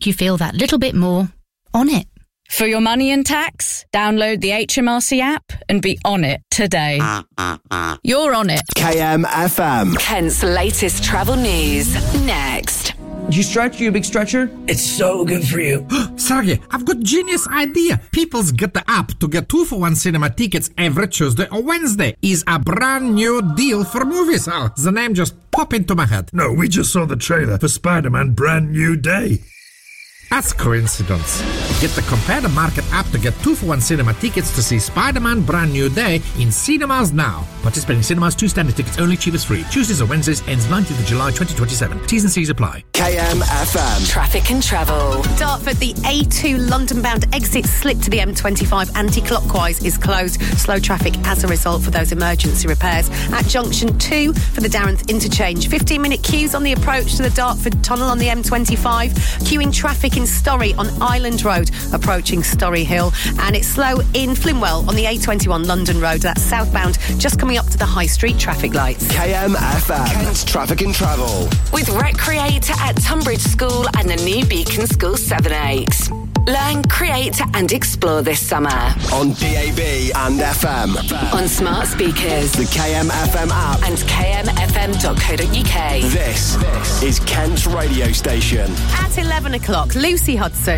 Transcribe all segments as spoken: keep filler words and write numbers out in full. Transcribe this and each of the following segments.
make you feel that little bit more on it. For your money and tax, download the H M R C app and be on it today. You're on it. K M F M. Kent's latest travel news. Next. Did you stretch? You a big stretcher? It's so good for you. Sergey, I've got genius idea. People's get the app to get two for one cinema tickets every Tuesday or Wednesday. Is a brand new deal for movies. Oh, the name just popped into my head. No, we just saw the trailer for Spider-Man Brand New Day. That's coincidence. Get the Compare the Market app to get two for one cinema tickets to see Spider-Man Brand New Day in cinemas now. Participating cinemas, two standard tickets only, cheapest free. Tuesdays or Wednesdays, ends nineteenth of July twenty twenty-seven. T's and C's apply. K M F M. Traffic and travel. Dartford, the A two London-bound exit slip to the M twenty-five anti-clockwise is closed. Slow traffic as a result for those emergency repairs. At junction two for the Darrenth interchange. fifteen-minute queues on the approach to the Dartford tunnel on the M twenty-five. Queuing traffic in Storey on Island Road, approaching Storey Hill. And it's slow in Flimwell on the A twenty-one London Road. That's southbound, just coming up to the High Street traffic lights. K M F M. Kent's Traffic and Travel. With Recreate at Tunbridge School and the new Beacon School seven eight. Learn, create and explore this summer. On D A B and F M. On smart speakers. The K M F M app. And k m f m dot co dot u k. This, this is Kent's radio station. At eleven o'clock, Lucy Hudson.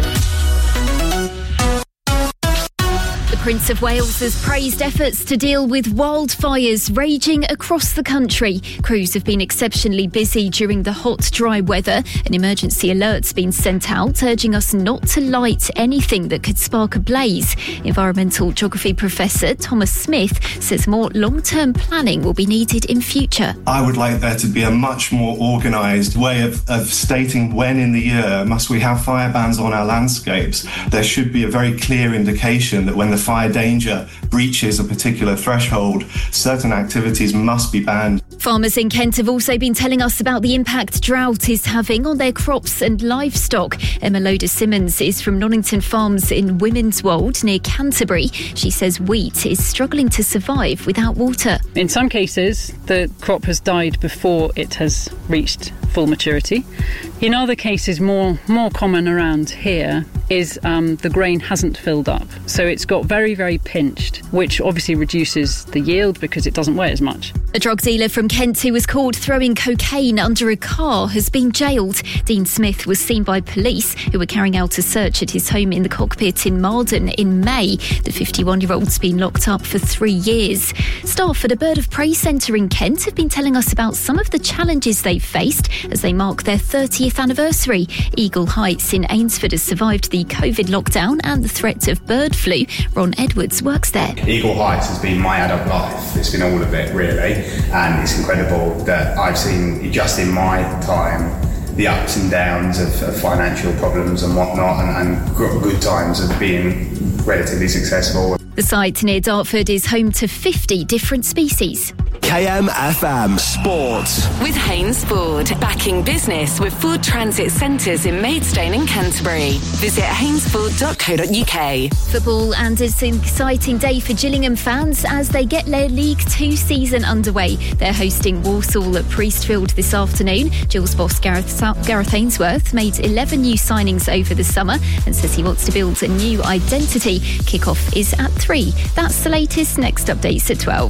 The Prince of Wales has praised efforts to deal with wildfires raging across the country. Crews have been exceptionally busy during the hot, dry weather. An emergency alert's been sent out, urging us not to light anything that could spark a blaze. Environmental geography professor Thomas Smith says more long-term planning will be needed in future. I would like there to be a much more organised way of, of stating when in the year must we have fire bans on our landscapes. There should be a very clear indication that when the fire danger breaches a particular threshold, certain activities must be banned. Farmers in Kent have also been telling us about the impact drought is having on their crops and livestock. Emma Loder-Simmons is from Nonnington Farms in Women's Wold near Canterbury. She says wheat is struggling to survive without water. In some cases, the crop has died before it has reached full maturity. In other cases, more more common around here, is um, the grain hasn't filled up. So it's got very, very pinched, which obviously reduces the yield because it doesn't weigh as much. A drug dealer from Kent who was caught throwing cocaine under a car has been jailed. Dean Smith was seen by police who were carrying out a search at his home in the Cockpit in Marden in May. The fifty-one-year-old's been locked up for three years. Staff at a bird of prey centre in Kent have been telling us about some of the challenges they've faced as they mark their thirtieth anniversary. Eagle Heights in Ainsford has survived the COVID lockdown and the threat of bird flu. Ron Edwards works there. Eagle Heights has been my adult life. It's been all of it, really. And it's incredible that I've seen, just in my time, the ups and downs of, of financial problems and whatnot, and, and good times of being relatively successful. The site near Dartford is home to fifty different species. K M F M Sports. With Haynes Ford, backing business with Ford Transit Centres in Maidstone and Canterbury. Visit haynes ford dot co dot u k. Football, and it's an exciting day for Gillingham fans as they get their League Two season underway. They're hosting Walsall at Priestfield this afternoon. Gills boss Gareth, Gareth Ainsworth made eleven new signings over the summer and says he wants to build a new identity. Kick-off is at three. That's the latest. Next update's at twelve.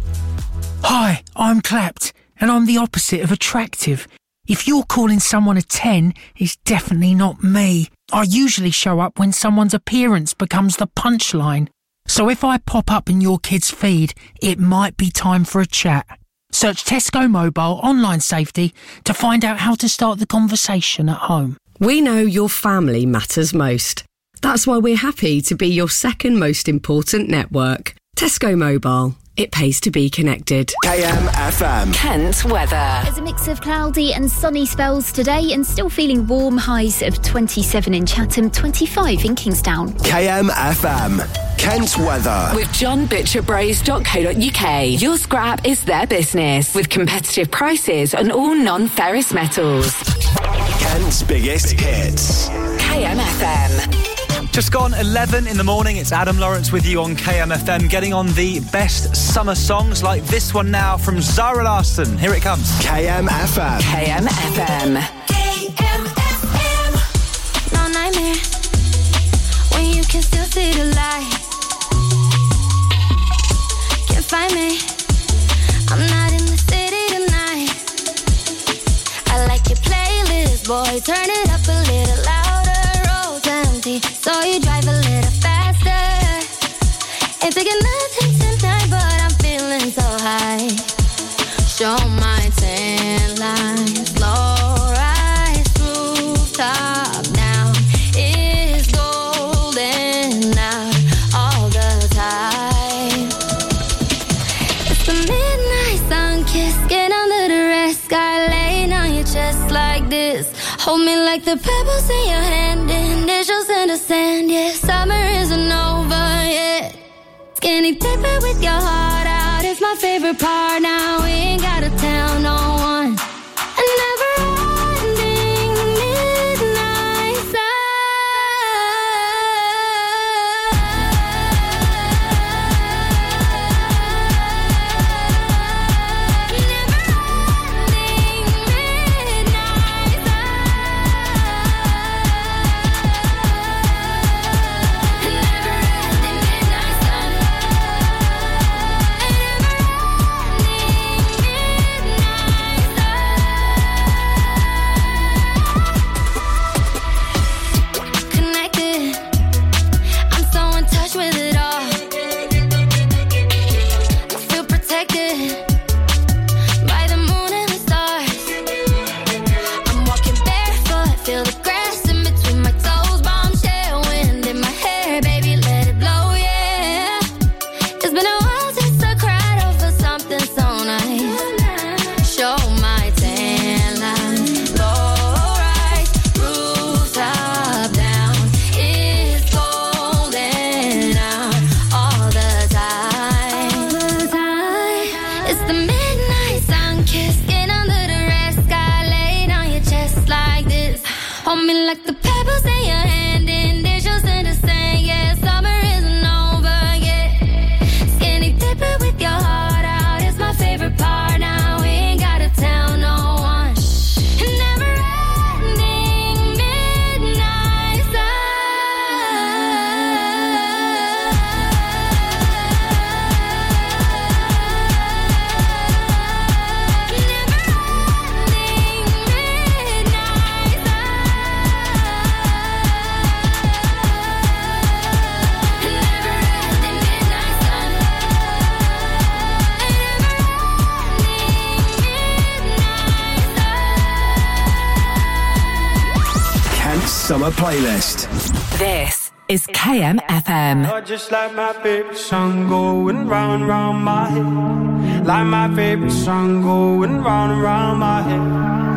Hi, I'm clapped, and I'm the opposite of attractive. If you're calling someone a ten, it's definitely not me. I usually show up when someone's appearance becomes the punchline. So if I pop up in your kid's feed, it might be time for a chat. Search Tesco Mobile Online Safety to find out how to start the conversation at home. We know your family matters most. That's why we're happy to be your second most important network. Tesco Mobile. It pays to be connected. K M F M. Kent weather. There's a mix of cloudy and sunny spells today and still feeling warm. Highs of twenty-seven in Chatham, twenty-five in Kingstown. K M F M. Kent weather. With john butcher bros dot co dot u k. Your scrap is their business with competitive prices on all non-ferrous metals. Kent's biggest hits. K M F M. Just gone eleven in the morning. It's Adam Lawrence with you on K M F M, getting on the best summer songs like this one now from Zara Larsson. Here it comes. K M F M. K M F M. K M F M. Boy, turn it up a little louder. Road's empty, so you drive a little faster. Ain't taking nothing tonight, but I'm feeling so high. Show my tan lines, low rise rooftop now is golden out all the time. It's the midnight sun kiss, get under the red sky, laying on your chest like this. Hold me like the pebbles in your hand, initials in the sand. Yeah, summer isn't over yet. Skinny dipping with your heart out is my favorite part. Now we ain't gotta tell no one. A never-ending midnight sun. Never-ending midnight sun. Never-ending midnight sun. Connected, I'm so in touch with it all. I feel protected by the moon and the stars. I'm walking barefoot, feel the grass in between my toes. Bombshell wind in my hair, baby, let it blow, yeah. It's been a while since I cried over something so nice. Show my tan line, low rise, rooftop down. It's golden out all the time. It's the midnight sun kiss, get under the red sky, laid on your chest like this. Hold me like the pebbles in your hand, initials in the sand. Yeah, summer isn't over yet. Skinny dipping with your heart out is my favorite part. Now we ain't gotta tell no one. Never-ending midnight sun. Kent's Summer Playlist. This is K M F M. You're just like my favorite song going round and round my head. Like my favorite song going round and round my head.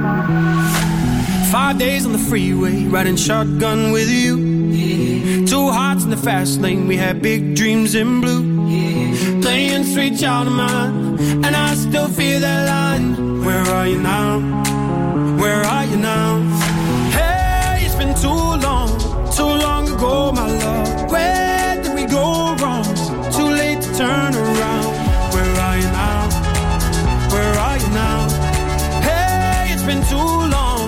Five days on the freeway, riding shotgun with you. Yeah. Two hearts in the fast lane, we had big dreams in blue. Yeah. Playing sweet child of mine, and I still feel that line. Where are you now? Where are you now? Hey, it's been too long, too long ago, my love. Where did we go wrong? Too late to turn around. Where are you now? Where are you now? Hey, it's been too long.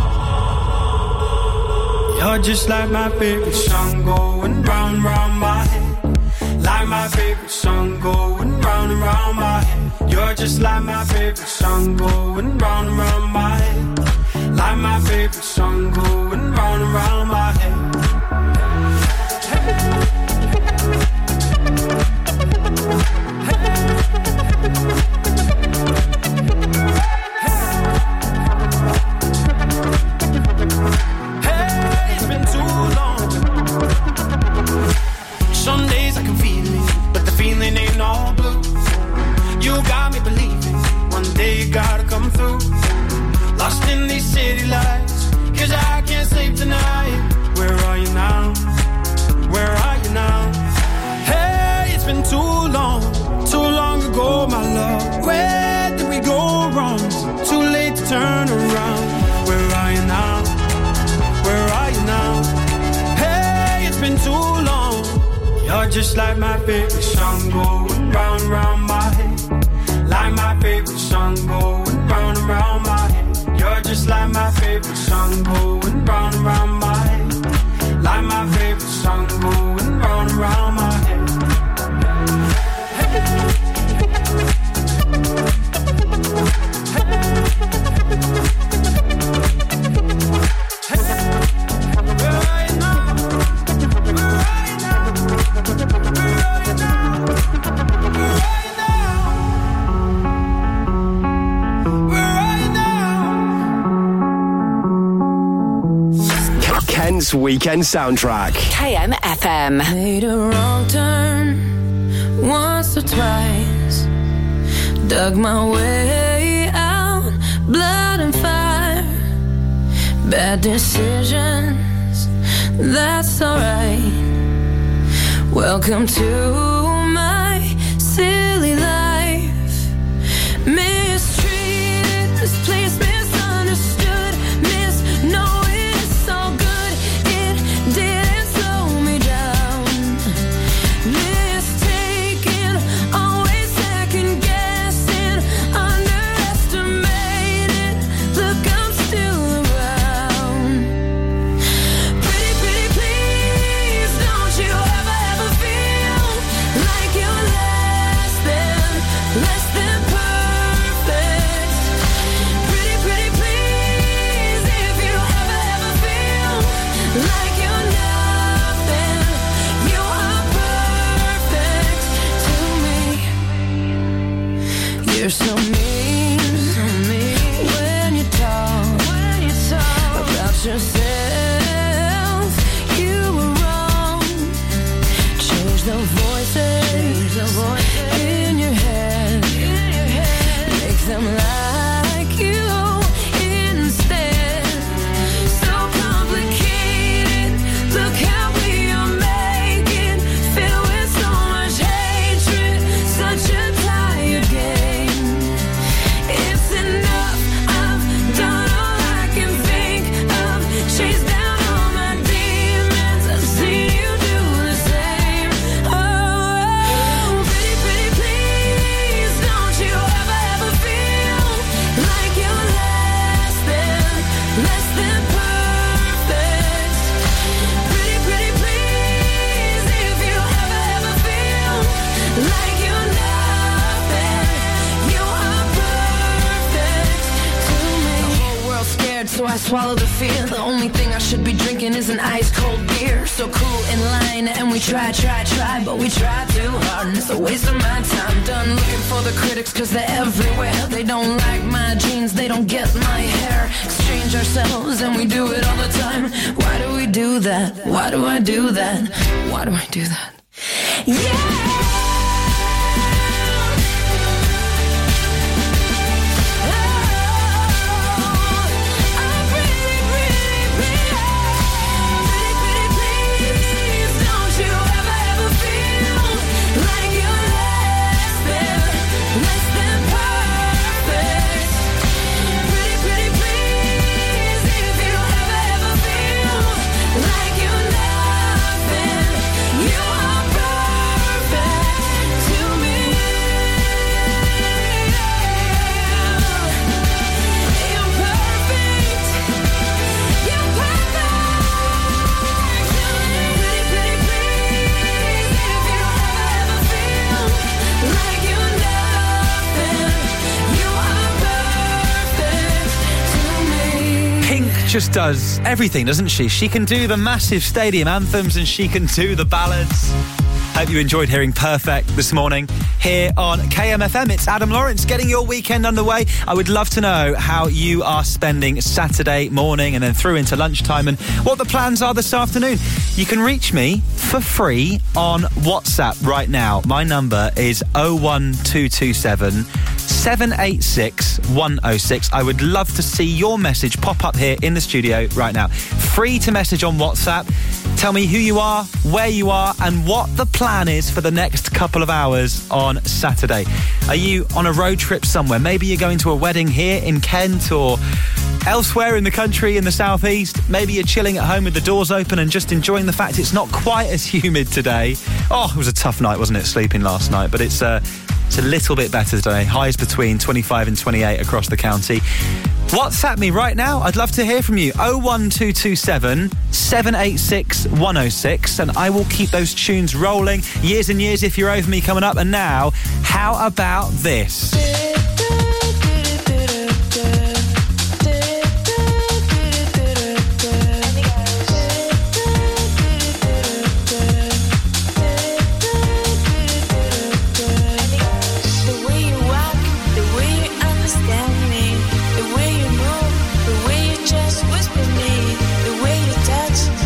You're just like my favorite song going round, round my head. Like my favorite song going round and round my head. You're just like my favorite song going round and round my head. Like my favorite song going round and round my head. Hey, it's been too long. Some days I can feel it, but the feeling ain't all blue. You got me believing one day you gotta come through. Lost in these city lights, cause I can't sleep tonight. Where are you now? Where are you now? Hey, it's been too long, too long ago, my love. Where did we go wrong? Too late to turn around. Where are you now? Where are you now? Hey, it's been too long. You're just like my favorite song going round, round my head. Like my favorite song going round and round my head. You're just like my favorite song going round and round my head. Like my favorite song going round and round my head. Kent's weekend soundtrack. K M F M. Made a wrong turn once or twice. Dug my way out, blood and fire. Bad decisions, that's alright. Welcome to my silly life. Mistreated, misplaced, misunderstood, misknowing it's all good. It didn't slow me down. Mistaken, always second guessing, underestimated. Look, I'm still around. Pretty, pretty, please, don't you ever, ever feel like you're less than, less than perfect. Pretty, pretty, please, if you ever, ever feel like you're nothing, you are perfect to me. You're so mean, so mean when you talk, when you talk about yourself. You were wrong. Change the voices, the voices in your head, in your head. Make them like you instead. So complicated. Look how we are making, filled with so much hatred. Such a tired game. It's enough. I've done all I can think of. Chased down all my demons. I've seen you do the same. Oh, pretty, pretty, please, don't you ever, ever feel like you're less than, less than perfect. Pretty, pretty, please, if you ever, ever feel like you're nothing, you are perfect to me. The whole world's scared, so I swallow the fear. The only thing I should be drinking is an ice cold beer. So cool in line, and we try, try, try, but we try too hard, and it's a waste of my time. Done looking for the critics, cause they're everywhere. They don't like my jeans, they don't get my hair. Exchange ourselves, and we do it all the time. Why do we do that? Why do I do that? Why do I do that? Yeah! Just does everything, doesn't she? She can do the massive stadium anthems and she can do the ballads. Hope you enjoyed hearing Perfect this morning here on K M F M. It's Adam Lawrence getting your weekend underway. I would love to know how you are spending Saturday morning and then through into lunchtime and what the plans are this afternoon. You can reach me for free on WhatsApp right now. My number is oh one two two seven, seven eight six, one oh six. I would love to see your message pop up here in the studio right now. Free to message on WhatsApp. Tell me who you are, where you are, and what the plan is for the next couple of hours on Saturday. Are you on a road trip somewhere? Maybe you're going to a wedding here in Kent or elsewhere in the country in the southeast. Maybe you're chilling at home with the doors open and just enjoying the fact it's not quite as humid today. Oh, it was a tough night, wasn't it, sleeping last night? But it's, uh, it's a little bit better today. Highs between twenty-five and twenty-eight across the county. WhatsApp me right now. I'd love to hear from you. oh one two two seven, seven eight six, one oh six. And I will keep those tunes rolling. Years and Years, If You're Over Me, coming up. And now, how about this? Touch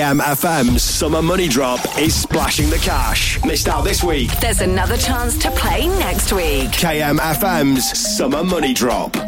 M F M's Summer Money Drop is splashing the cash. Missed out this week? There's another chance to play next week. K M F M's Summer Money Drop.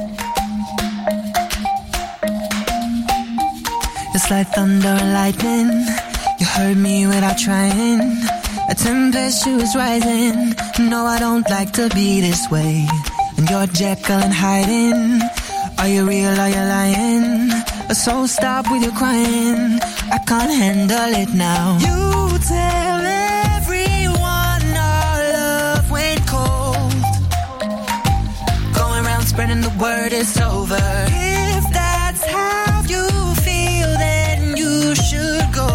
It's like thunder and lightning. You heard me without trying. A temperature is rising. No, I don't like to be this way. And you're Jekyll and hiding. Are you real, are you lying? So stop with your crying. I can't handle it now. You tell everyone our love went cold. Going around spreading the word it's over. If that's how you feel, then you should go.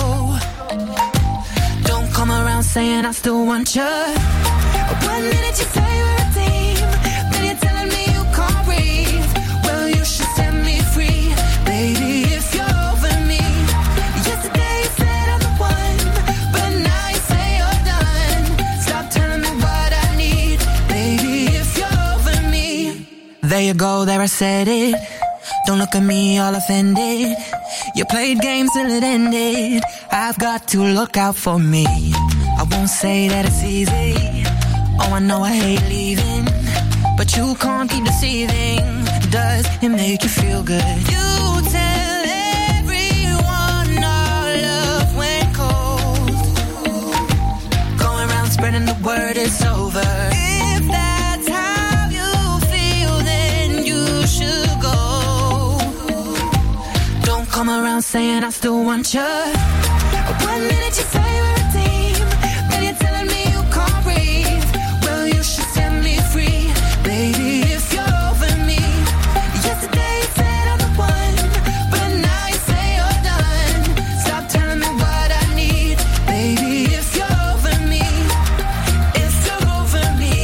Don't come around saying I still want you. One minute you say we're a team, then you're telling me you can't breathe. Well, you should set me free, baby, if you're over me. Yesterday you said I'm the one, but now you say you're done. Stop telling me what I need, baby, if you're over me. There you go, there I said it. Don't look at me all offended. You played games till it ended. I've got to look out for me. I won't say that it's easy. Oh, I know I hate leaving, but you can't keep deceiving. Does it make you feel good? You tell everyone our love went cold. Going around spreading the word it's over. If that's how you feel, then you should go. Don't come around saying I still want you. One minute you say we're a team, then you're telling me you can't breathe. Well, you should set me free, baby, if you're over me. Yesterday you said I'm the one, but now you say you're done. Stop telling me what I need, baby, if you're over me. If you're over me,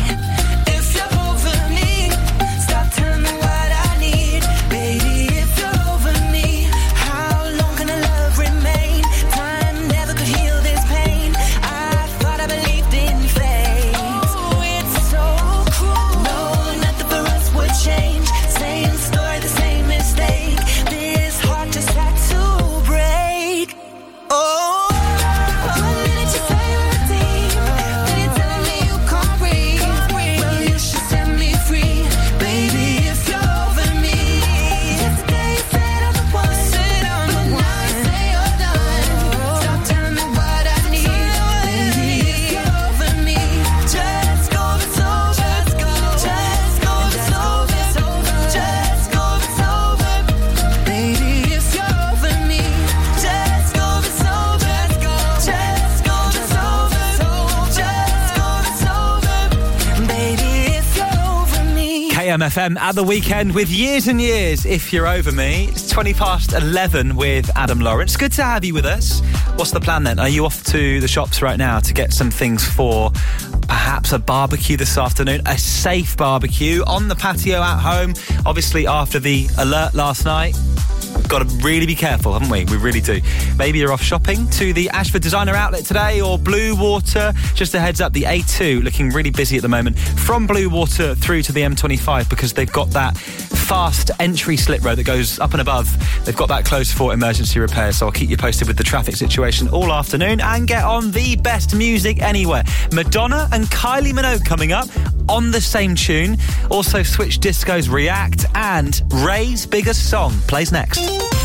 if you're over me. Stop telling me what I need, baby, if you're over me. How long can the love remain? Time never could heal this pain. I thought I believed in fate. Oh, it's so cruel. No, nothing for us would change. Same story, the same mistake. This heart just had to break. Oh, one minute you say we're a team, then you're telling me you can't breathe. Well, you should set me free, baby, if you're over me. Yesterday you said I'm the one, but now you say you're done. Stop telling me what I need, baby, if you're over me. Just go, it's over. Just go, it's over. Just go, it's over. Baby, if you're over me. Just go, it's over. Just go, it's over. Just go, it's over. Baby, if you're over me. K M F M at the weekend with Years and Years, If You're Over Me. It's twenty past eleven with Adam Lawrence. Good to have you with us. What's the plan then? Are you off to the shops right now to get some things for perhaps a barbecue this afternoon? A safe barbecue on the patio at home. Obviously, after the alert last night, we've got to really be careful, haven't we? We really do. Maybe you're off shopping to the Ashford Designer Outlet today or Blue Water. Just a heads up, the A two looking really busy at the moment from Blue Water through to the M twenty-five because they've got that fast entry slip road that goes up and above. They've got that closed for emergency repairs, so I'll keep you posted with the traffic situation all afternoon and get on the best music anywhere. Madonna and Kylie Minogue coming up on the same tune. Also, Switch Disco's React and Ray's biggest song plays next.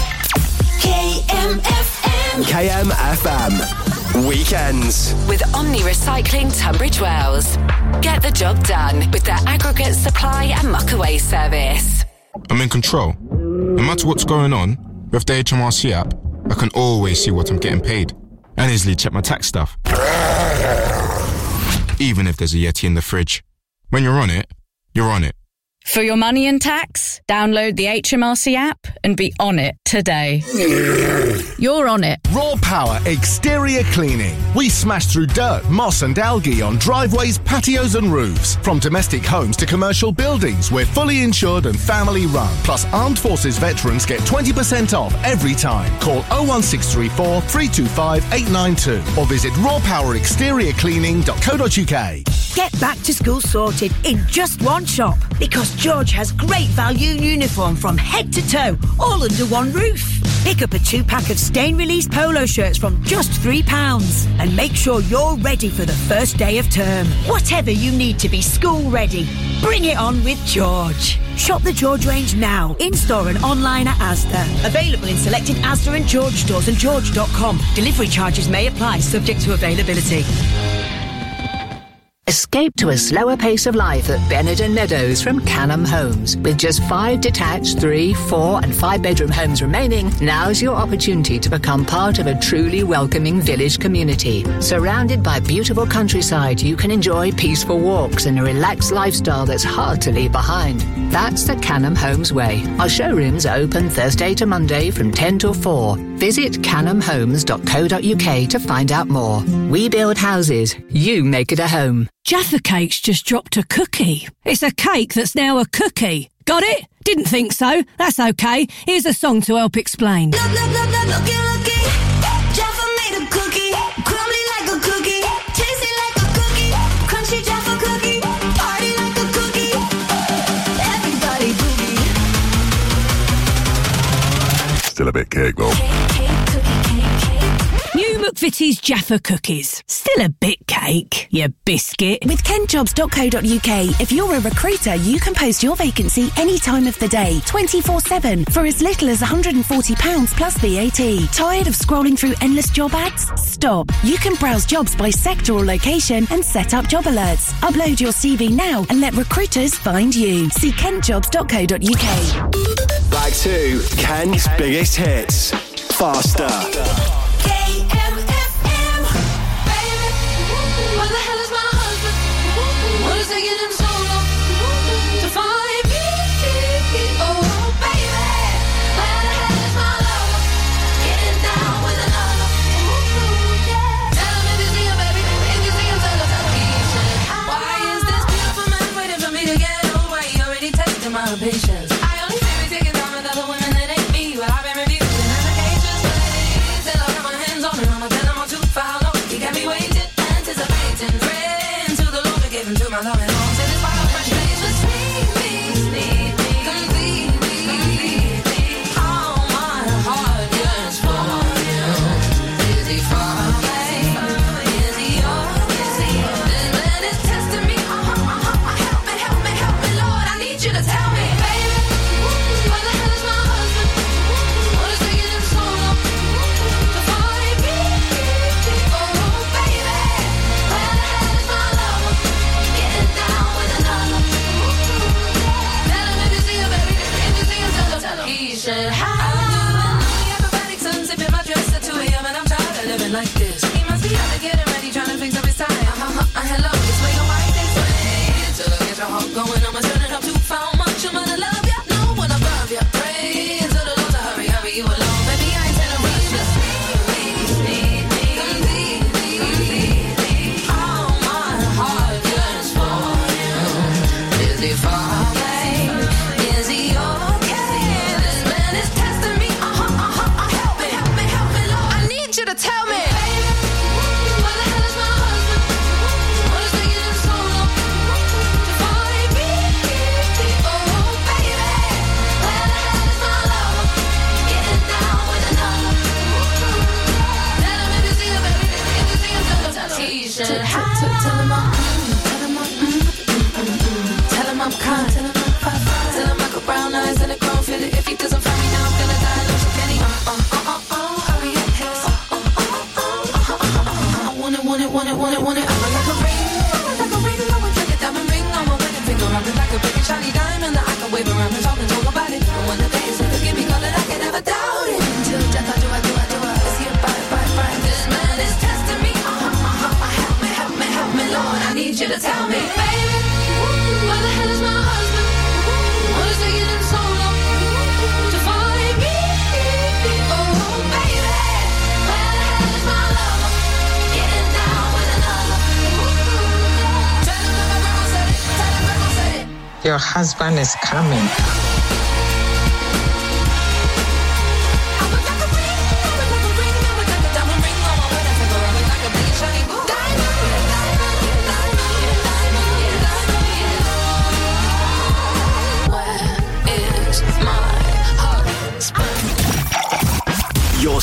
K M F M. K M F M. Weekends. With Omni Recycling Tunbridge Wells. Get the job done with their aggregate supply and muckaway service. I'm in control. No matter what's going on, with the H M R C app, I can always see what I'm getting paid and easily check my tax stuff. Even if there's a Yeti in the fridge. When you're on it, you're on it. For your money and tax, download the H M R C app and be on it today. You're on it. Raw Power Exterior Cleaning. We smash through dirt, moss and algae on driveways, patios and roofs. From domestic homes to commercial buildings, we're fully insured and family run. Plus, Armed Forces veterans get twenty percent off every time. Call oh one six three four, three two five, eight nine two or visit raw power exterior cleaning dot co dot uk. Get back to school sorted in just one shop because George has great value uniform from head to toe, all under one roof. Pick up a two-pack of stain-release polo shirts from just three pounds and make sure you're ready for the first day of term. Whatever you need to be school ready, bring it on with George. Shop the George range now, in-store and online at Asda. Available in selected Asda and George stores and george dot com. Delivery charges may apply, subject to availability. Escape to a slower pace of life at Benenden Meadows from Canham Homes. With just five detached three, four and five bedroom homes remaining, now's your opportunity to become part of a truly welcoming village community. Surrounded by beautiful countryside, you can enjoy peaceful walks and a relaxed lifestyle that's hard to leave behind. That's the Canham Homes way. Our showrooms are open Thursday to Monday from ten till four. Visit canham homes dot co dot uk to find out more. We build houses, you make it a home. Jaffa Cake's just dropped a cookie. It's a cake that's now a cookie. Got it? Didn't think so. That's okay. Here's a song to help explain. Look, look, look, look, looky, looky. Jaffa made a cookie, crumbly like a cookie, tasty like a cookie, crunchy Jaffa cookie, party like a cookie. Everybody boogie. Still a bit cake though. New McVitie's Jaffa cookies. Still a bit cake, you biscuit. With kent jobs dot co dot uk, if you're a recruiter, you can post your vacancy any time of the day, twenty-four seven, for as little as one hundred forty pounds plus V A T. Tired of scrolling through endless job ads? Stop. You can browse jobs by sector or location and set up job alerts. Upload your C V now and let recruiters find you. See kent jobs dot co dot uk. Back to Ken's biggest hits. Faster. Patience. I only say we take it down with other women that ain't me. Well, I've been reviewing applications till I got my hands on it. I'ma tell them all too far long. He got me waiting, anticipating, praying to the Lord to give him to my love and all. Till this wild fresh face was sneak me, sneak me, complete me. All my heart yearns for you. Is he far away? Is he yours? This man is testing me. Uh-huh, uh-huh. Help me, help me, help me, Lord. I need you to tell me. Like this, he must be out to get him ready, trying to fix up his tie. Uh-huh, uh, hello, this way, don't right this way. Till I get your heart going, I'ma turn it up too far. Much I'm gonna love ya, no one above ya. Pray to the Lord to hurry, hurry you along. Baby, I ain't telling rush, just need me, need me, complete me, complete me. All my heart yearns for you. Is he far away? Is he okay? This man is testing me. Uh-huh, uh-huh, uh, help me, help me, help me, Lord. I need you to tell me. Tell him I'm, tell him I'm, tell him I'm kind, tell him I'm fine, tell him I got brown eyes and a grown feel it. If he doesn't find me now, I'm gonna die. Lose a penny. Uh, uh, uh, uh, uh, hurry up, haste. Uh, uh, uh, uh, uh, uh, uh, I want it, want it, want it, want it, want it. I'm like a ring, I'm like a ring. I want like a diamond ring on my wedding finger. I'm like a big shiny diamond that I can wave around and talk and talk about it. And when the day is over, give me call it, I can never doubt it. Until death, I do, I do, I do, I see it, bye, bye, bye. This man is testing me. Uh, uh, uh, uh, help me, help me, help me, Lord. I need you to tell me, baby, where the hell is my husband? What is taking him so long to find me? Oh, baby, where the hell is my lover? Getting down with another. Tell him that my grandma said it. Tell him grandma said it. Your husband is coming.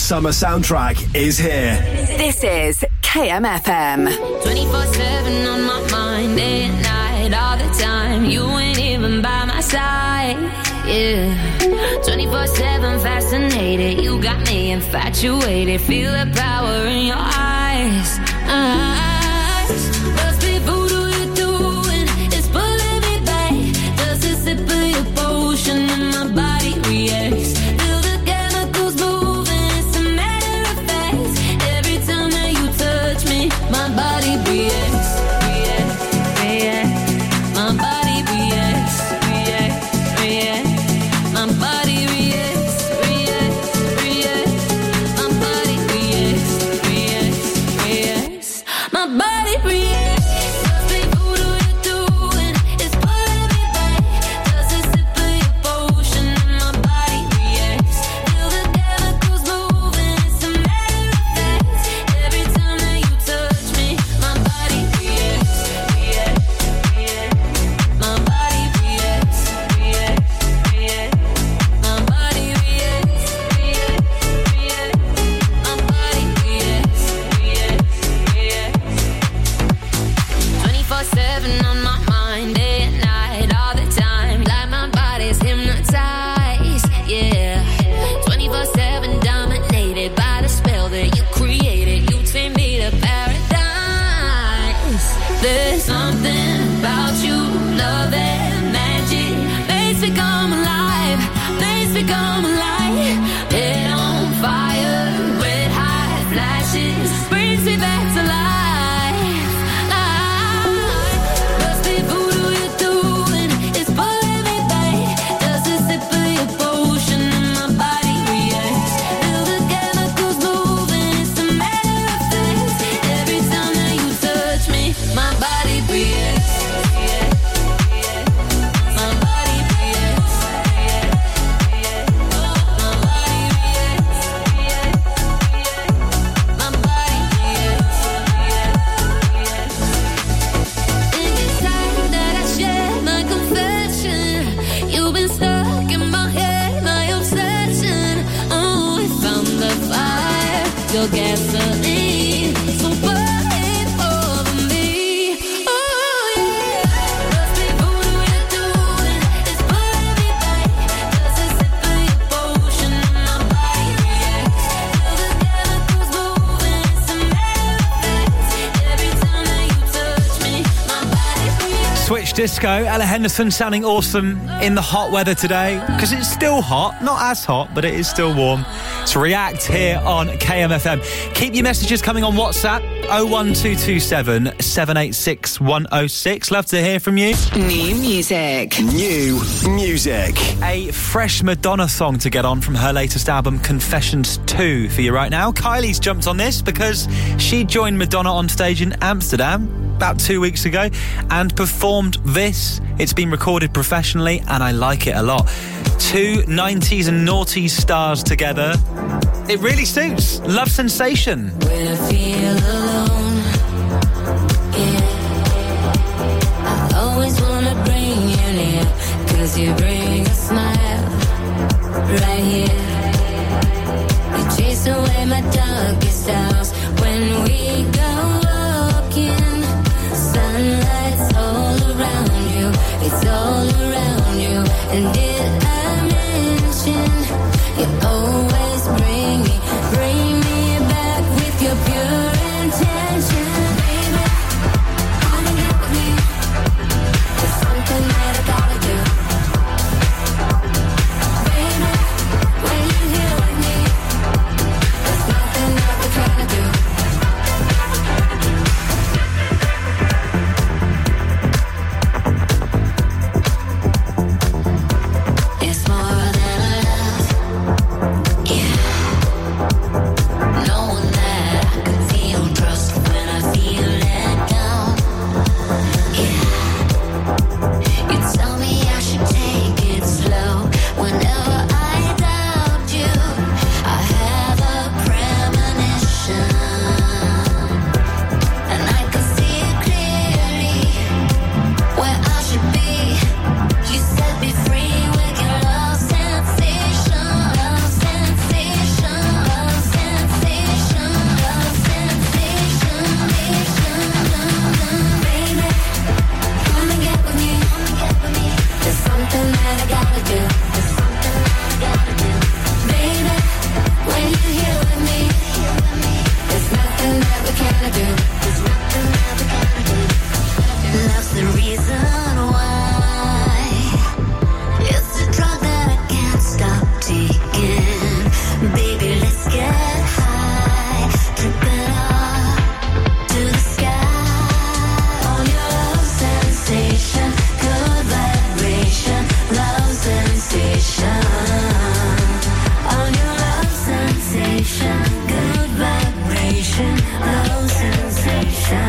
summer soundtrack is here. This is K M F M. twenty-four seven on my mind, day and night, all the time. You ain't even by my side, yeah. twenty-four seven fascinated, you got me infatuated. Feel the power in your eyes, eyes. Must be voodoo you're doing, it's pulling me back. Does a sip of your potion and my body reacts? Feel the chemicals moving, it's a matter of fact. Every time that you touch me, my body reacts, reacts, reacts. My body reacts, reacts, reacts. My body reacts, reacts, reacts. My body reacts, reacts, reacts. My body reacts. Must be voodoo you're doing, it's pulling me back. Does a sip of your potion and my body reacts? Feel the chemicals moving, it's a matter of fact. Every time that you touch me, my body reacts, reacts, reacts. My body reacts, reacts, reacts. My body reacts, reacts, reacts. My body reacts, reacts, reacts. twenty-four seven on my mind, day and night, all the time. Like my body's hypnotized, yeah. twenty-four seven dominated by the spell that you created. You take me to paradise. There's something about you, love and magic. Makes me come alive, makes me come alive. Head on fire, red hot flashes, brings me back to life. Life. Must be voodoo you're doing, it's pulling me back. Does a sip of your potion and my body reacts? Feel the chemicals moving, it's a matter of fact. Every time that you touch me, my body reacts, reacts, reacts. My body reacts, reacts, reacts. My body reacts, reacts, reacts. My body reacts, reacts, reacts. In this time that I share my confession, you've been stuck in my head, my obsession. Oh, we found the fire, your gasoline. So burn it over me. Oh, yeah. Must be voodoo you're doing, it's pulling me back. Does a sip of your potion and my body reacts? Feel the chemicals moving, it's a matter of fact. Every time that you touch me, my body reacts. Switch Disco, Ella Henderson sounding awesome in the hot weather today, because it's still hot, not as hot, but it is still warm. To React here on K M F M. Keep your messages coming on WhatsApp, oh one two two seven, seven eight six, one oh six. Love to hear from you. New music. New music. A fresh Madonna song to get on from her latest album, Confessions two, for you right now. Kylie's jumped on this because she joined Madonna on stage in Amsterdam about two weeks ago and performed this. It's been recorded professionally and I like it a lot. Two nineties and noughties stars together. It really suits. Love Sensation. When I feel alone, yeah, I always wanna bring you near, 'cause you bring a smile right here. You chase away my darkest hours when we go walking. Sunlight's all around you, it's all around you. And did I mention you always bring me, bring me back with your pure intention, baby? Come and get with me. There's something that I gotta do, baby. When you're here with me, there's nothing that we're trying to do. It's more than a love, yeah. Knowing that I can feel trust when I love sensation.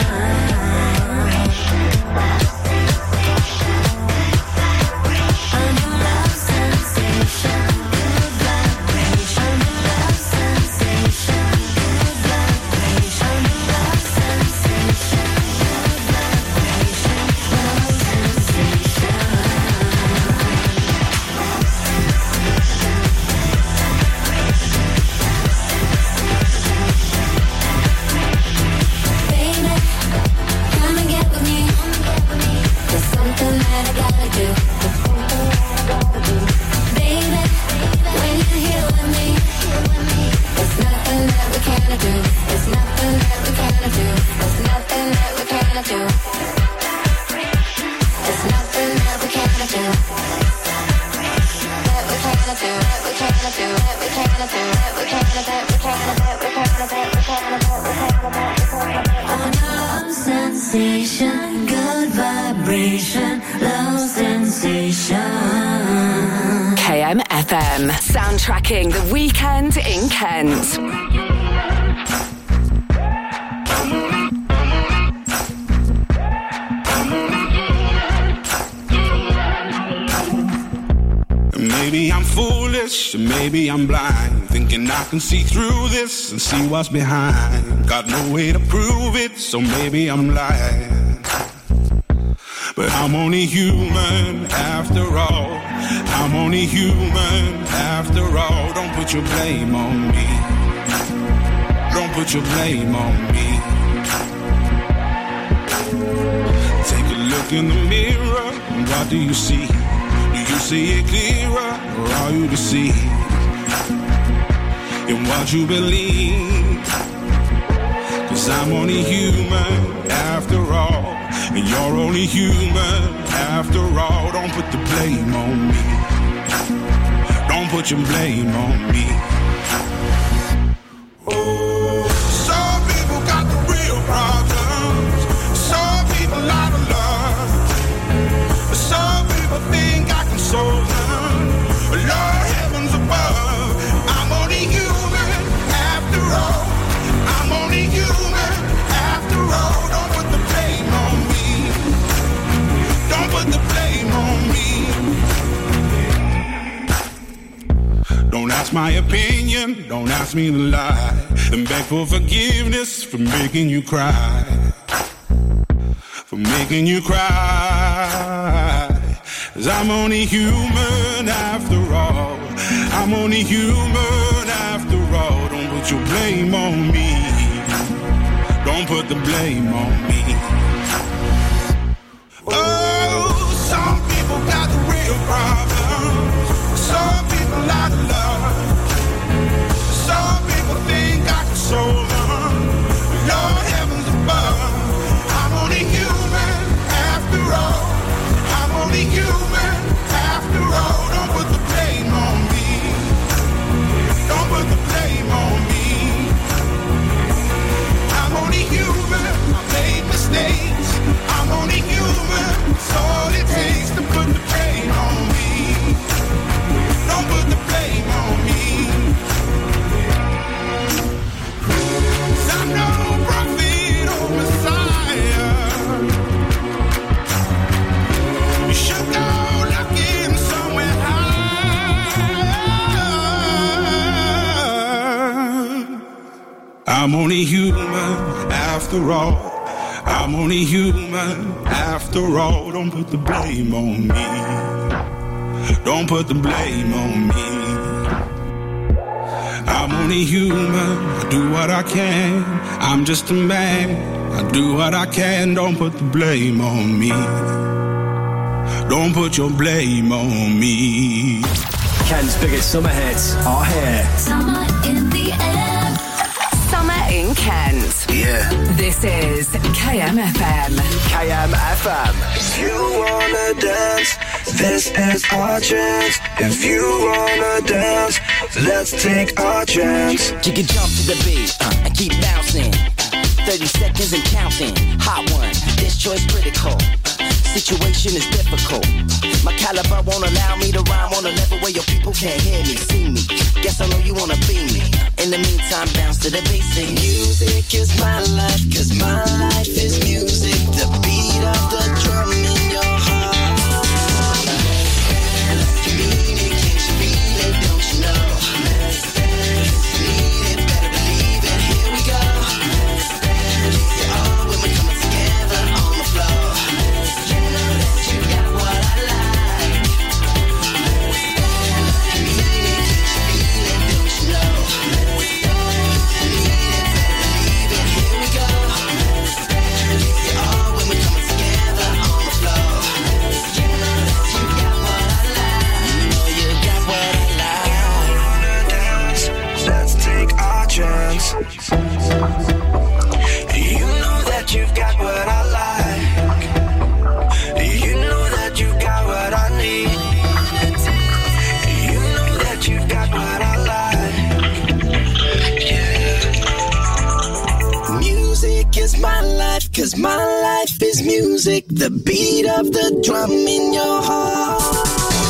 Good vibration, love sensation. K M F M, soundtracking the weekend in Kent. Maybe I'm foolish, maybe I'm blind, thinking I can see through this and see what's behind. Got no way to prove it, so maybe I'm lying. But I'm only human after all. I'm only human after all. Don't put your blame on me. Don't put your blame on me. Take a look in the mirror, and what do you see? Do you see it clearer, or are you deceived in what you believe? 'Cause I'm only human after all, and you're only human after all. Don't put the blame on me. Don't put your blame on me. Oh, some people got the real problems. Some people out of love. Some people think I can solve them. Lord, heavens above, I'm only human after all. I'm only human after all. Don't put the blame on me. Don't put the blame on me. Don't ask my opinion, don't ask me to lie, and beg for forgiveness for making you cry. For making you cry. 'Cause I'm only human after all. I'm only human after all. Don't put your blame on me. Don't put the blame on me. Oh, some people got the real problems. Some people out of love. Some people think I can solve them. Lord, heavens above, I'm only human after all. I'm only human after all. Don't put the blame on me. Don't put the blame on me. I'm only human. I made mistakes. I'm only human. It's all it takes to put the blame on me. Don't put the blame on me. 'Cause I'm no prophet or Messiah. You should go looking somewhere high. I'm only human after all. I'm only human after all. Don't put the blame on me. Don't put the blame on me. I'm only human. I do what I can. I'm just a man. I do what I can. Don't put the blame on me. Don't put your blame on me. Kent's biggest summer hits are here. Summer in the air. Summer in Kent. Yeah. This is K M F M. K M F M. If you wanna dance, this is our chance. If you wanna dance, let's take our chance. You can jump to the beat uh, and keep bouncing. thirty seconds and counting. Hot one, this choice critical. Situation is difficult. My caliber won't allow me to rhyme on a level where your people can't hear me, see me. Guess I know you wanna be me. In the meantime, bounce to the basic. Music is my life, cause my life is music. The beat of the drum in your heart. You mean it, can't you feel it, don't you know? You need it, better believe it, here we go. Yeah, oh, when we're coming together on the floor. You know that you got what I like. You mean it, can't you feel it, don't you know? You need it, better believe it, here we go. Yeah, oh, when we're coming together on the floor. You know that you got what I like. You know you got what I like. Let's take our chance. You know that you've got what I like. You know that you got what I need. You know that you've got what I like. Yeah. Music is my life, cause my life is music. The beat of the drum in your heart.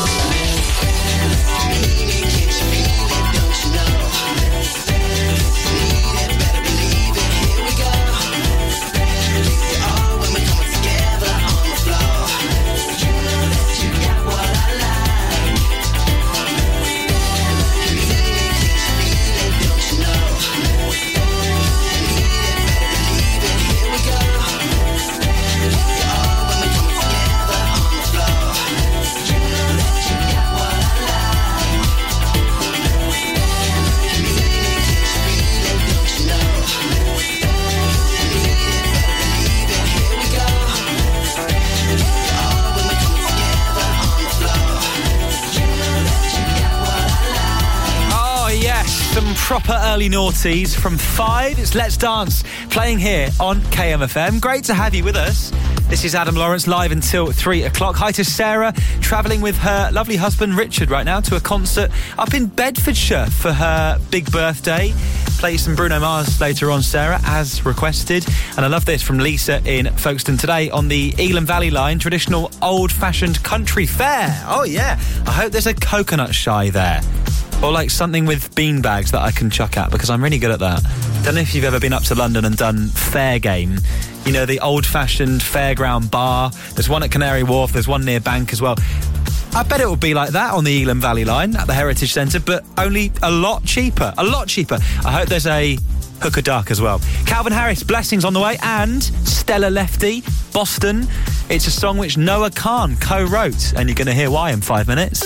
Proper early noughties from five. It's Let's Dance playing here on K M F M. Great to have you with us. This is Adam Lawrence live until three o'clock. Hi to Sarah, travelling with her lovely husband Richard right now to a concert up in Bedfordshire for her big birthday. Play some Bruno Mars later on, Sarah, as requested. And I love this from Lisa in Folkestone today on the Elam Valley line, traditional old-fashioned country fair. Oh yeah, I hope there's a coconut shy there. Or like something with bean bags that I can chuck at, because I'm really good at that. Don't know if you've ever been up to London and done fair game. You know, the old-fashioned fairground bar. There's one at Canary Wharf, there's one near Bank as well. I bet it will be like that on the Elam Valley line at the Heritage Centre, but only a lot cheaper. A lot cheaper. I hope there's a hooker duck as well. Calvin Harris, Blessings on the way, and Stella Lefty, Boston. It's a song which Noah Khan co-wrote, and you're going to hear why in five minutes.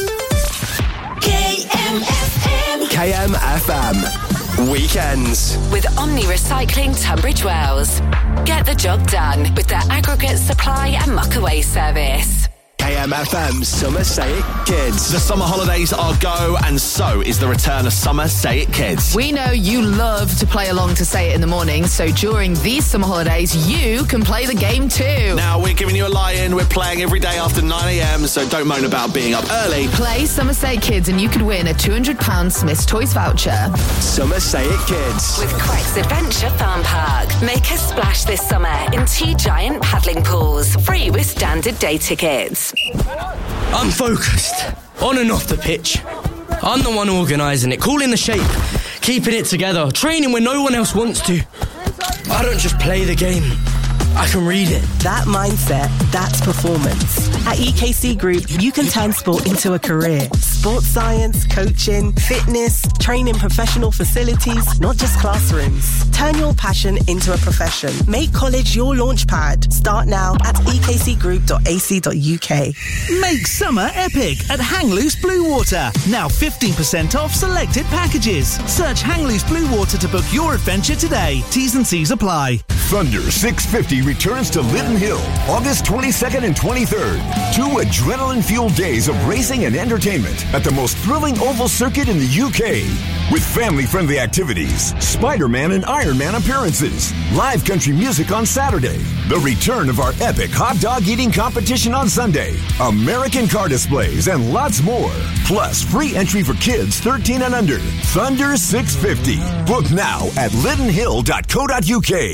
K M F M. K M F M. Weekends. With Omni Recycling Tunbridge Wells. Get the job done with their aggregate supply and muck away service. K M F M Summer Say It Kids. The summer holidays are go, and so is the return of Summer Say It Kids. We know you love to play along to Say It in the morning, so during these summer holidays, you can play the game too. Now, we're giving you a lie-in. We're playing every day after nine a.m, so don't moan about being up early. Play Summer Say It Kids and you could win a two hundred pounds Smith's Toys voucher. Summer Say It Kids. With Quex Adventure Farm Park. Make a splash this summer in two giant paddling pools. Free with standard day tickets. I'm focused, on and off the pitch. I'm the one organising it, calling the shape, keeping it together, training when no one else wants to. I don't just play the game, I can read it. That mindset, that's performance. At E K C Group, you can turn sport into a career. Sports science, coaching, fitness, training professional facilities, not just classrooms. Turn your passion into a profession. Make college your launch pad. Start now at e k c group dot a c dot u k. Make summer epic at Hang Loose Blue Water. Now fifteen percent off selected packages. Search Hang Loose Blue Water to book your adventure today. T's and C's apply. Thunder six fifty returns to Lytton Hill August twenty-second and twenty-third. Two adrenaline-fueled days of racing and entertainment at the most thrilling oval circuit in the U K. With family-friendly activities, Spider-Man and Iron Man appearances, live country music on Saturday, the return of our epic hot dog eating competition on Sunday, American car displays, and lots more. Plus, free entry for kids thirteen and under. Thunder six fifty. Book now at lytton hill dot co dot u k.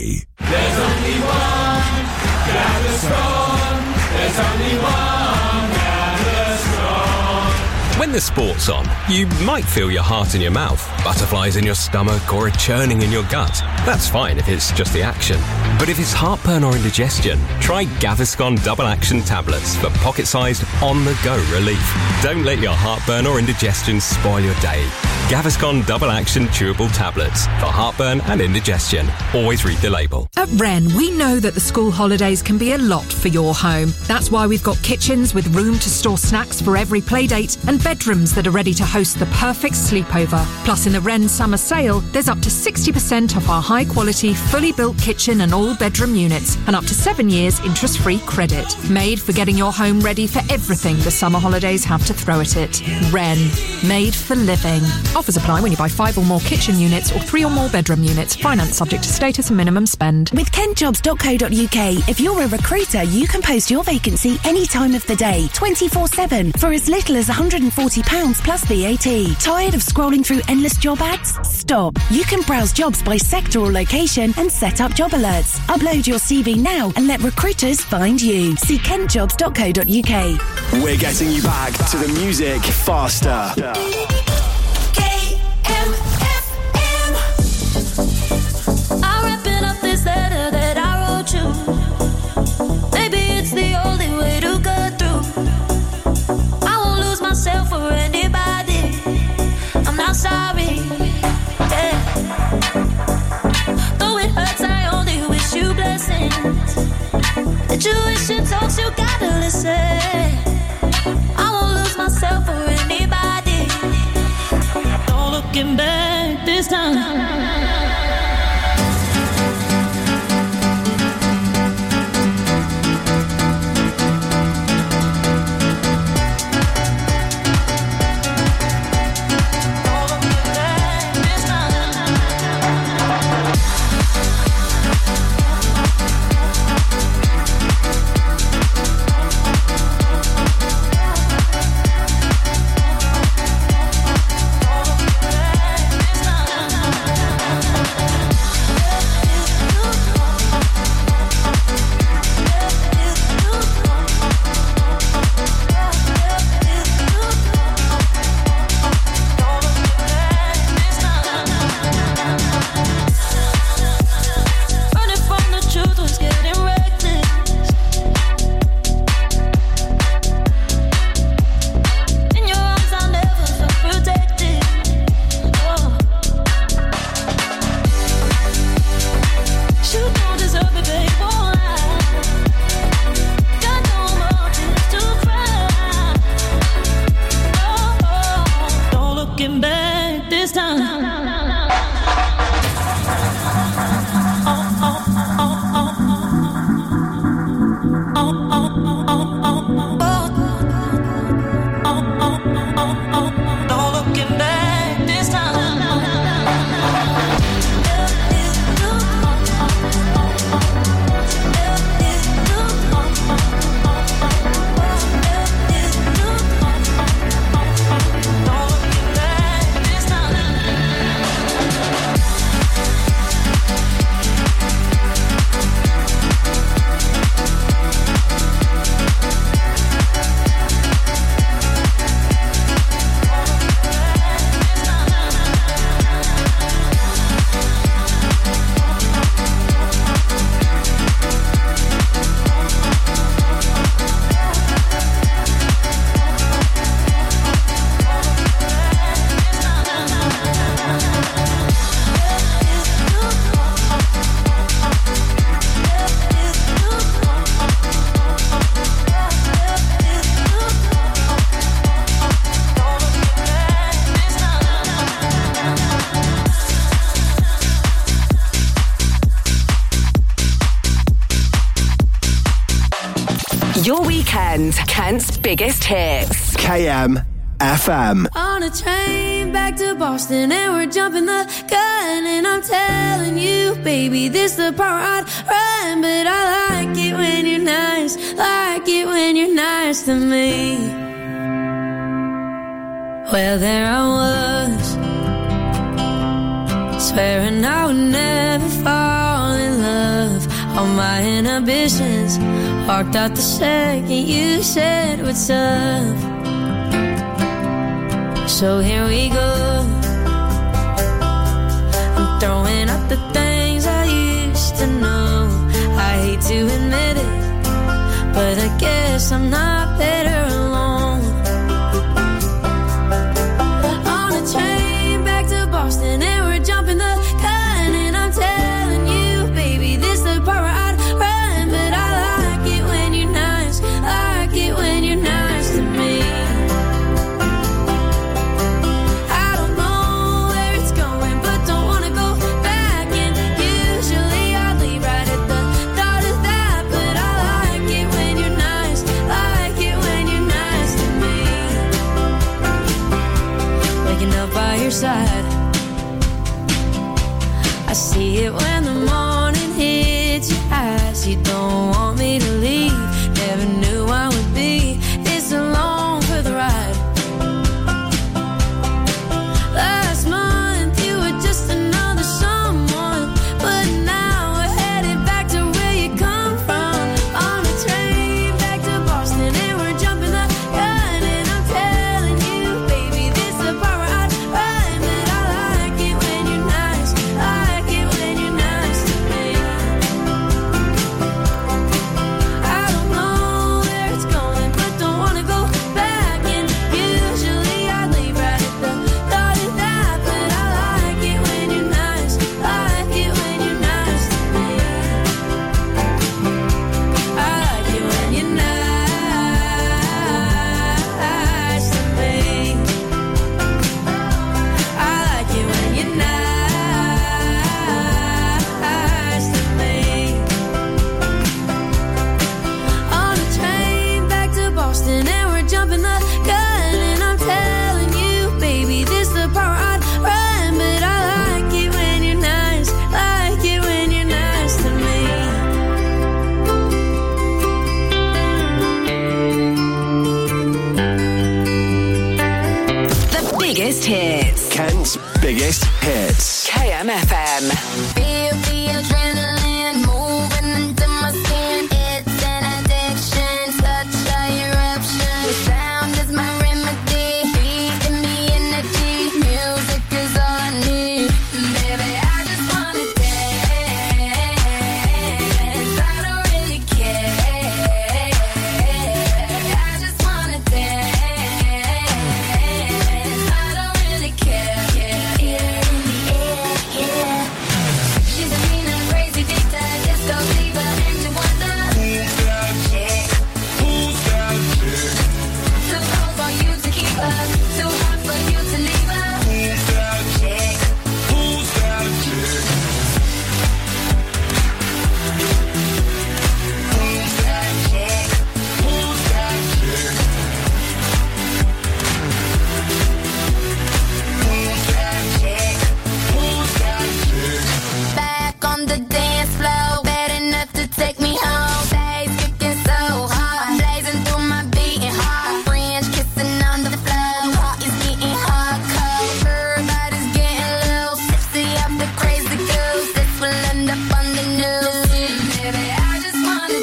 There's only one Gaviscon. There's only one Gaviscon. When the sport's on, you might feel your heart in your mouth, butterflies in your stomach, or a churning in your gut. That's fine if it's just the action. But if it's heartburn or indigestion, try Gaviscon Double Action Tablets for pocket-sized, on-the-go relief. Don't let your heartburn or indigestion spoil your day. Gaviscon Double Action Chewable Tablets for heartburn and indigestion. Always read the label. At Wren, we know that the school holidays can be a lot for your home. That's why we've got kitchens with room to store snacks for every playdate and bedrooms that are ready to host the perfect sleepover. Plus, in the Wren summer sale, there's up to sixty percent off our high-quality, fully built kitchen and all-bedroom units and up to seven years interest-free credit. Made for getting your home ready for everything the summer holidays have to throw at it. Wren. Made for living. Offers apply when you buy five or more kitchen units or three or more bedroom units. Finance subject to status and minimum spend. With kent jobs dot co dot uk, if you're a recruiter, you can post your vacancy any time of the day, twenty-four seven, for as little as one hundred forty pounds plus V A T. Tired of scrolling through endless job ads? Stop. You can browse jobs by sector or location and set up job alerts. Upload your C V now and let recruiters find you. See kent jobs dot co dot uk. We're getting you back to the music faster. I'm wrapping up this letter that I wrote you. Maybe it's the only way to get through. I won't lose myself for anybody. I'm not sorry. Yeah. Though it hurts, I only wish you blessings. The tuition talks, you gotta listen. I won't lose myself for anybody. No looking back this time. Your weekend, Kent's biggest hits. K M F M. On a train back to Boston and we're jumping the gun. And I'm telling you, baby, this the part I'd run. But I like it when you're nice, like it when you're nice to me. Well, there I was, swearing I would never fall in love all my inhibitions. Walked out the second you said what's up. So here we go. I'm throwing out the things I used to know. I hate to admit it, but I guess I'm not better alone. On a train back to Boston and we're jumping the gun, and I'm telling you, baby, this the part where I'd run, but I like it when you're nice, like it when you're nice to me. I don't know where it's going, but don't wanna go back, and usually I leave right at the thought of that, but I like it when you're nice, like it when you're nice to me. Waking up by your side, I see it when the morning hits your eyes. You don't want me to leave, never knew I would be this alone for the ride. Last month you were just another someone, but now we're headed back to where you come from. On a train back to Boston and we're jumping the gun, and I'm telling you, baby, this the part where I'd run, but I like it when you're nice, like it when you're nice to me. I don't know where it's going, but don't wanna go back, and usually I leave right at the thought of that, but I like it when you're nice, like it when you're nice to me. I like it when you're nice to me. I like it when you're nice to me. On a train back to Boston and we're jumping the gun, and I'm telling you, baby, this the part where I'd run, but I like it when you're nice, like it when you're nice to me. The biggest hits. Kent's biggest hits. K M F M. Feel the adrenaline moving into my skin. It's an addiction, such a eruption. The sound is my remedy, feeding me energy. Music is all I need. Baby, I just wanna dance. I don't really care. I just wanna dance. I don't really care. Yeah, yeah, yeah, yeah. She's a mean and crazy dictator, disco diva, and you wonder who's that chick? Who's that chick? Too cold for you to keep her, too hot for you to leave her. Who's that chick? Who's that chick? Who's that chick? Who's that chick? Who's that chick? Who's that chick? Back on the dance floor, bad enough to take me home. Days kicking so hard, blazing through my beating heart. French kissing on the floor, heart is getting hardcore. Everybody's getting loose, tipsy off the crazy goose. This will end up on the news. Baby, I just wanna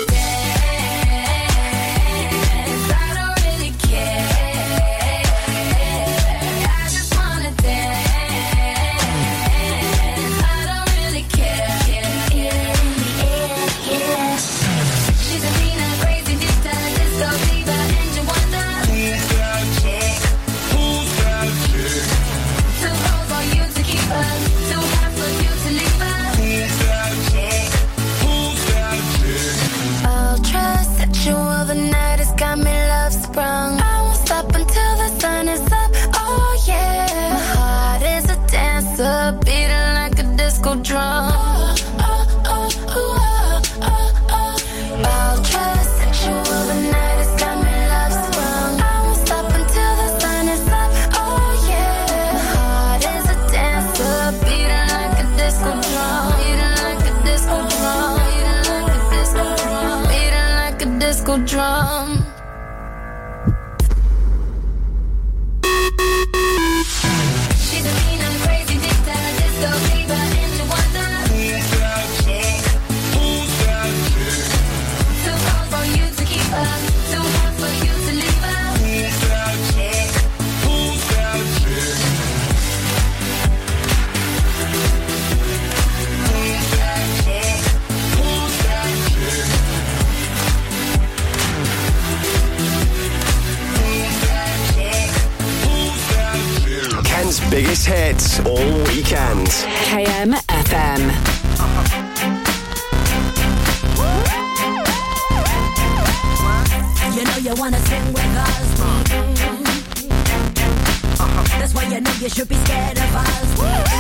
dance. I don't really care. I just wanna dance. I don't really care. Yeah, yeah, yeah, yeah. She's a mean and crazy dictator, disco diva, and you wonder who's that chick? Who's that chick? Too cold for you to keep her, too hot for you to leave her. Who's that chick? Who's that chick? Ultra sexual, the night has got me love sprung. I won't stop until the sun is up. Oh yeah, my heart is a dancer, beating like a disco drum. Oh, oh, oh, oh, oh, oh. Ultra sexual, the night has got me love sprung. I won't stop until the sun is up. Oh yeah, my heart is a dancer, beating like a disco drum, beating like a disco drum, beating like a disco drum, beating like a disco drum. She's a mean and crazy dictator, disco diva, and you wonder who's that chick? Who's that biggest hits all weekend. K M F M. You know you wanna sing with us. That's why you know you should be scared of us.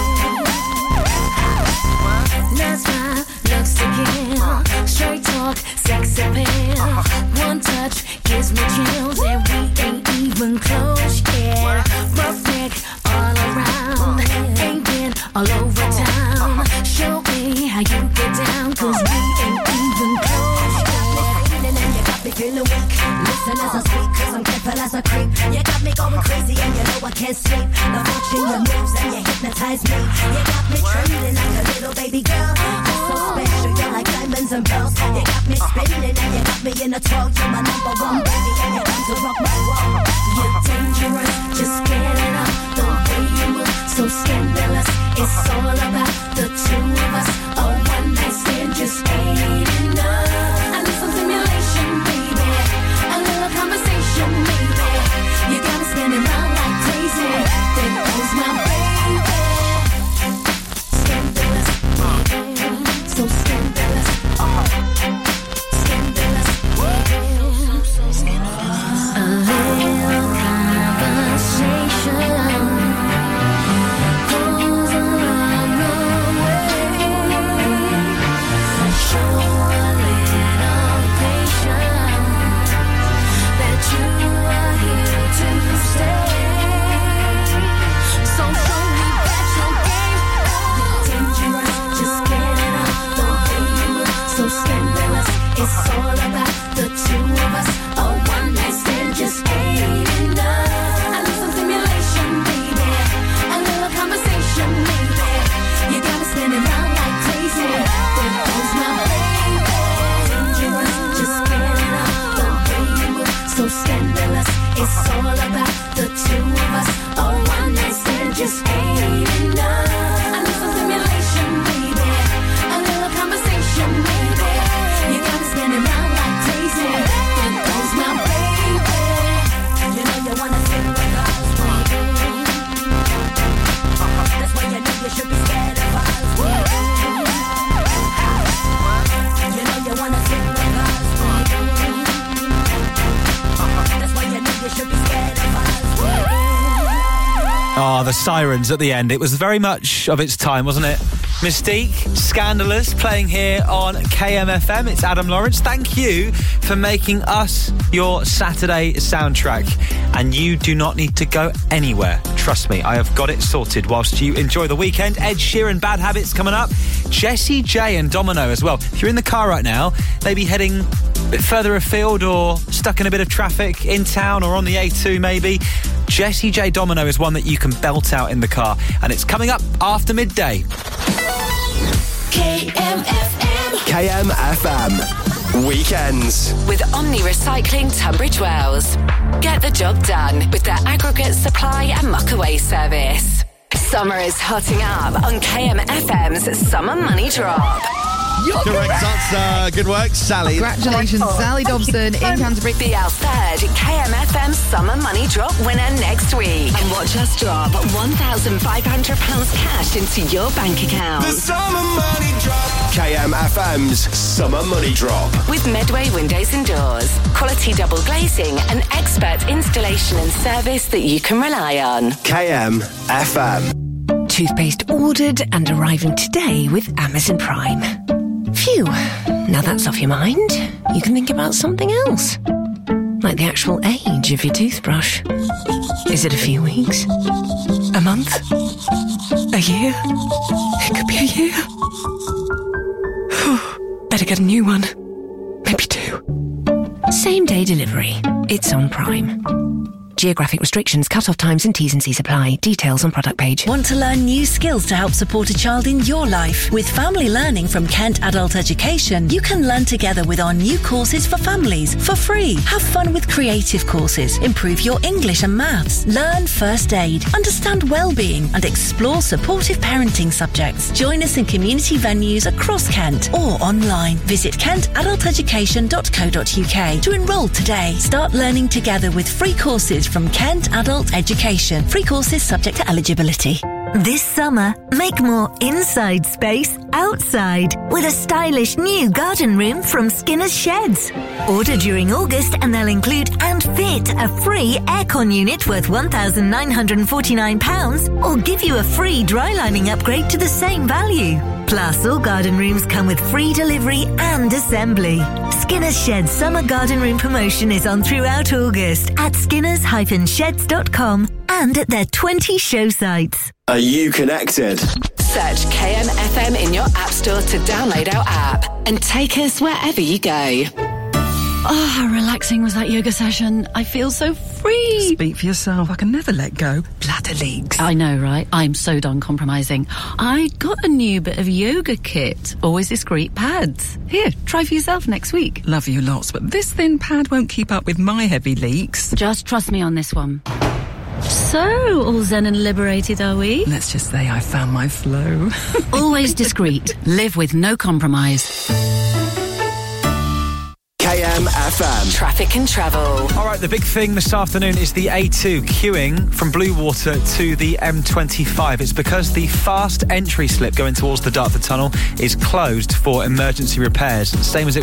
That's my looks to kill. Straight talk, sex appeal. One touch gives me chills, and we ain't even close yet. Perfect all around, ain't been all over town. Show me how you get down, cause we ain't even close yet. Feeling and you got me feeling weak. Listen as I speak, cause I'm careful as a creep. You got me going crazy and you know I can't sleep. The watching your moves and you hypnotize me. You got me trembling like a little baby girl. You're so special, you're like diamonds and pearls. You got me spinning and you got me in a twirl. You're my number one baby and you come to rock my world. You're dangerous, just get it up. The way you move, so scandalous. It's all about the two of us. A one night stand just ain't enough. I need some stimulation, baby. A little conversation, maybe. You got me spinning round like crazy. There goes my baby. Scandalous, so scandalous. Scandalous, a little conversation goes a long, long way. Show a little patience that you are here to stay. So show me that your game. You're dangerous, just get it up. The way you move, so scandalous. It's all about the two of us. A one night stand just ain't enough. I need some stimulation, baby. A little conversation, maybe. You got me spinning round like crazy. There goes my baby. Dangerous, just get it up. The way you move, so scandalous. It's all about the two of us. A one night stand just ain't enough. I need some stimulation, baby. A little conversation, maybe. You got me spinning round like crazy. There goes my baby. You know you wanna sing with us, baby. That's why you know you should be scared of us, baby. You know you wanna sing with us, baby. That's why you know you should be scared of us, baby. Oh, the sirens at the end. It was very much of its time, wasn't it? Mystique, Scandalous, playing here on K M F M. It's Adam Lawrence. Thank you for making us your Saturday soundtrack. And you do not need to go anywhere. Trust me, I have got it sorted whilst you enjoy the weekend. Ed Sheeran, Bad Habits coming up. Jessie J and Domino as well. If you're in the car right now, maybe heading a bit further afield or stuck in a bit of traffic in town or on the A two maybe, Jessie J Domino is one that you can belt out in the car. And it's coming up after midday. K M F M. K M F M. Weekends. With Omni Recycling Tunbridge Wells. Get the job done with their aggregate supply and muckaway service. Summer is hotting up on K M F M's Summer Money Drop. You're correct answer. Good work, Sally. Congratulations, Sally Dobson in Canterbury. Be our third K M F M Summer Money Drop winner next week. And watch us drop one thousand five hundred pounds cash into your bank account. The Summer Money Drop. K M F M's Summer Money Drop. With Medway Windows and Doors. Quality double glazing and expert installation and service that you can rely on. K M F M. Toothpaste ordered and arriving today with Amazon Prime. Phew, now that's off your mind. You can think about something else. Like the actual age of your toothbrush. Is it a few weeks? A month? A year? It could be a year. Better get a new one. Maybe two. Same day delivery. It's on Prime. Geographic restrictions, cut-off times and T's and C's apply. Details on product page. Want to learn new skills to help support a child in your life? With Family Learning from Kent Adult Education, you can learn together with our new courses for families for free. Have fun with creative courses, improve your English and maths, learn first aid, understand well-being and explore supportive parenting subjects. Join us in community venues across Kent or online. Visit kent adult education dot co dot uk to enrol today. Start learning together with free courses courses from Kent Adult Education. Free courses subject to eligibility. This summer, make more inside space outside with a stylish new garden room from Skinner's Sheds. Order during August and they'll include and fit a free aircon unit worth one thousand nine hundred forty-nine pounds or give you a free dry lining upgrade to the same value. Plus, all garden rooms come with free delivery and assembly. Skinner's Sheds Summer Garden Room promotion is on throughout August at skinners dash sheds dot com and at their twenty show sites. Are you connected? Search K M F M in your app store to download our app and take us wherever you go. Oh, how relaxing was that yoga session. I feel so free. Speak for yourself. I can never let go. Bladder leaks. I know, right? I'm so done compromising. I got a new bit of yoga kit. Always discreet pads. Here, try for yourself next week. Love you lots, but this thin pad won't keep up with my heavy leaks. Just trust me on this one. So, all zen and liberated, are we? Let's just say I found my flow. Always discreet. Live with no compromise. K M F M. Traffic and travel. All right, the big thing this afternoon is the A two queuing from Bluewater to the M twenty-five. It's because the fast entry slip going towards the Dartford Tunnel is closed for emergency repairs, same as it